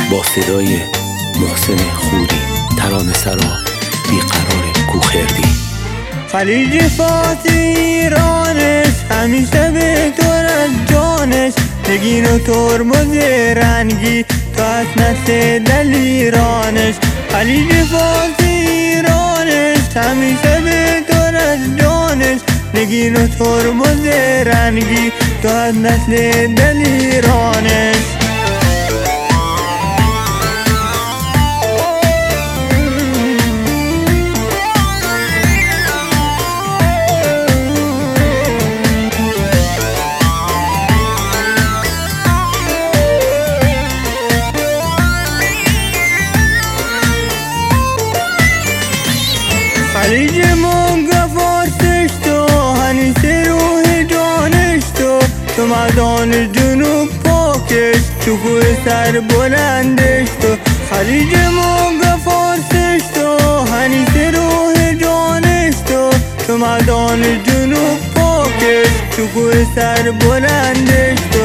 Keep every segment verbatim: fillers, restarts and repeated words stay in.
با صدای محسن خودی، ترانه سرا بیقرار کوخردی. خلیج فارس ایرانش همیشه بهتر از جانش، نگین و ترمز رنگی تا از نسل دلیرانش. خلیج فارس ایرانش همیشه بهتر از جانش، نگین و ترمز رنگی تا از نسل دلیرانش. خلیج مونگا فارسش تو، هنیسه روح جانش تو، تو مردان جنوب پاکش، تو کوه سر بلندش تو. خلیج مونگا فارسش تو، هنیسه روح جانش تو، تو مردان جنوب پاکش، تو کوه سر بلندش تو.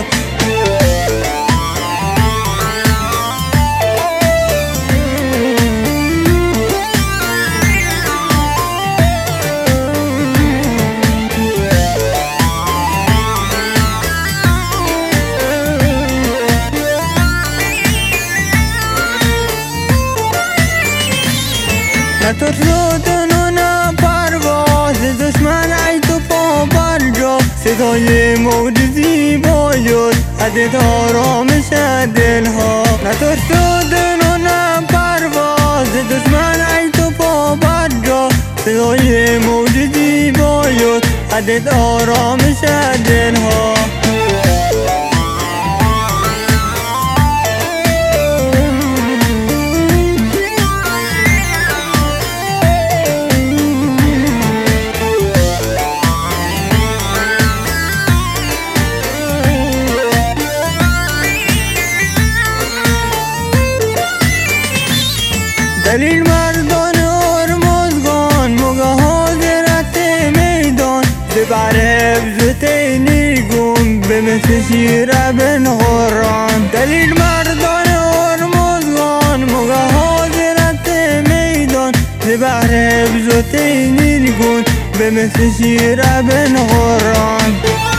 نه ترسودن و نه پرواز، دشمن ای تو پا بر جا، صدای موج زیبایت عدد آرامش دلها. نه ترسودن و نه پرواز، دشمن ای تو پا بر جا، صدای موج زیبایت عدد آرامش دلها. دلیل مردان هرمزگان، موقع حاضرت میدان، زبر حفظ تینیگون به مثل شیر ابن قرآن. دلیل مردان هرمزگان، موقع حاضرت میدان، زبر حفظ تینیگون به مثل شیر ابن قرآن.